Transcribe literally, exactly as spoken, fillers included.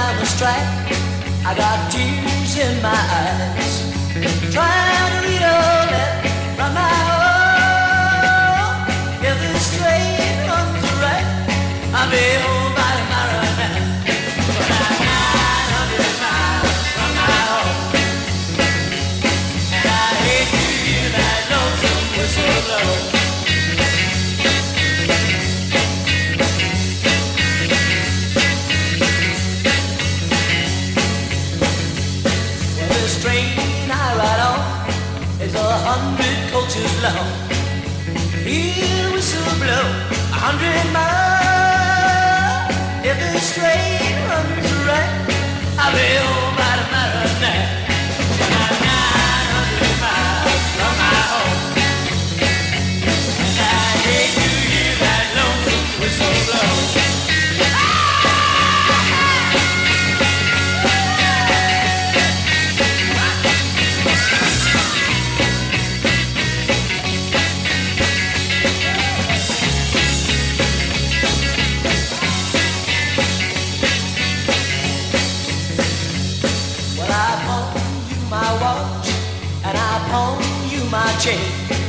down the track, I got tears in my eyes, trying to read all that from my own. If this train runs right, I'll be home by tomorrow night. But I'm nine hundred miles from my home, and I hate to hear that lonesome whistle blow. A hundred coaches long, he'll whistle blow a hundred miles. If this train runs right, I'll be home by tomorrow night. When I'm nine hundred miles from my home, and I hate to hear that lonesome whistle blow. My chain.